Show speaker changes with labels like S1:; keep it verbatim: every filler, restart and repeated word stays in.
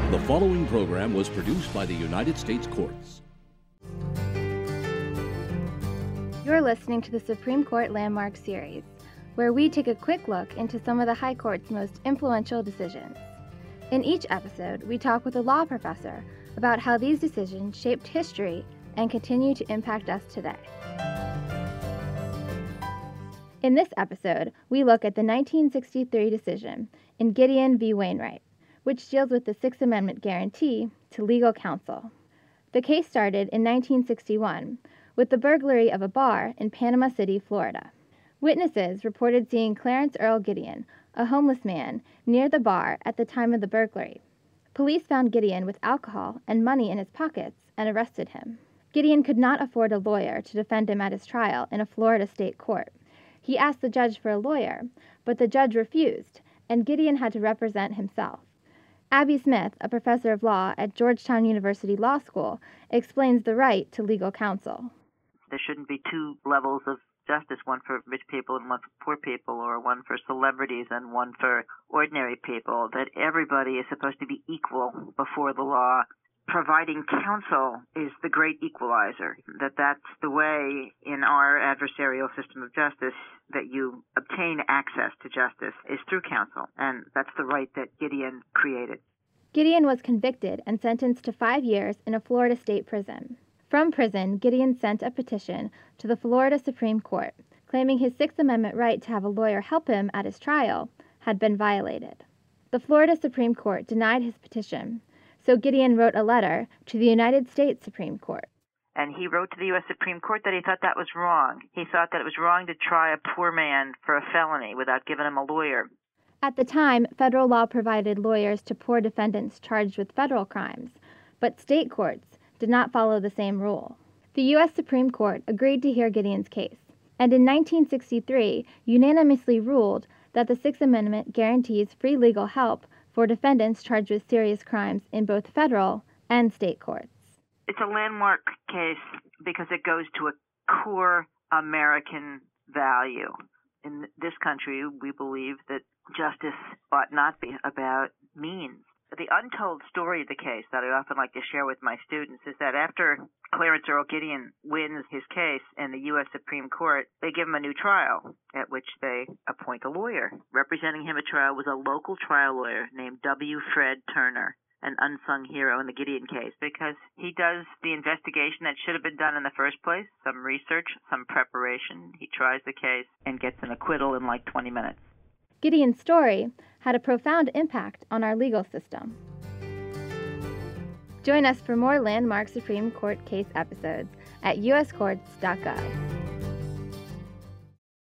S1: The following program was produced by the United States Courts.
S2: You're listening to the Supreme Court Landmark Series, where we take a quick look into some of the High Court's most influential decisions. In each episode, we talk with a law professor about how these decisions shaped history and continue to impact us today. In this episode, we look at the nineteen sixty-three decision in Gideon v. Wainwright, which deals with the Sixth Amendment guarantee to legal counsel. The case started in nineteen sixty-one with the burglary of a bar in Panama City, Florida. Witnesses reported seeing Clarence Earl Gideon, a homeless man, near the bar at the time of the burglary. Police found Gideon with alcohol and money in his pockets and arrested him. Gideon could not afford a lawyer to defend him at his trial in a Florida state court. He asked the judge for a lawyer, but the judge refused, and Gideon had to represent himself. Abby Smith, a professor of law at Georgetown University Law School, explains the right to legal counsel.
S3: There shouldn't be two levels of justice, one for rich people and one for poor people, or one for celebrities and one for ordinary people, that everybody is supposed to be equal before the law. Providing counsel is the great equalizer, that that's the way in our adversarial system of justice that you obtain access to justice is through counsel, and that's the right that Gideon created.
S2: Gideon was convicted and sentenced to five years in a Florida state prison. From prison, Gideon sent a petition to the Florida Supreme Court, claiming his Sixth Amendment right to have a lawyer help him at his trial had been violated. The Florida Supreme Court denied his petition, so Gideon wrote a letter to the United States Supreme Court.
S3: And he wrote to the U S Supreme Court that he thought that was wrong. He thought that it was wrong to try a poor man for a felony without giving him a lawyer.
S2: At the time, federal law provided lawyers to poor defendants charged with federal crimes, but state courts did not follow the same rule. The U S Supreme Court agreed to hear Gideon's case, and in nineteen sixty-three unanimously ruled that the Sixth Amendment guarantees free legal help for defendants charged with serious crimes in both federal and state courts.
S3: It's a landmark case because it goes to a core American value. In this country, we believe that justice ought not be about means. The untold story of the case that I often like to share with my students is that after Clarence Earl Gideon wins his case in the U S Supreme Court, they give him a new trial, at which they appoint a lawyer. Representing him at trial was a local trial lawyer named W. Fred Turner, an unsung hero in the Gideon case, because he does the investigation that should have been done in the first place, some research, some preparation. He tries the case and gets an acquittal in like twenty minutes.
S2: Gideon's story had a profound impact on our legal system. Join us for more landmark Supreme Court case episodes at u s courts dot gov.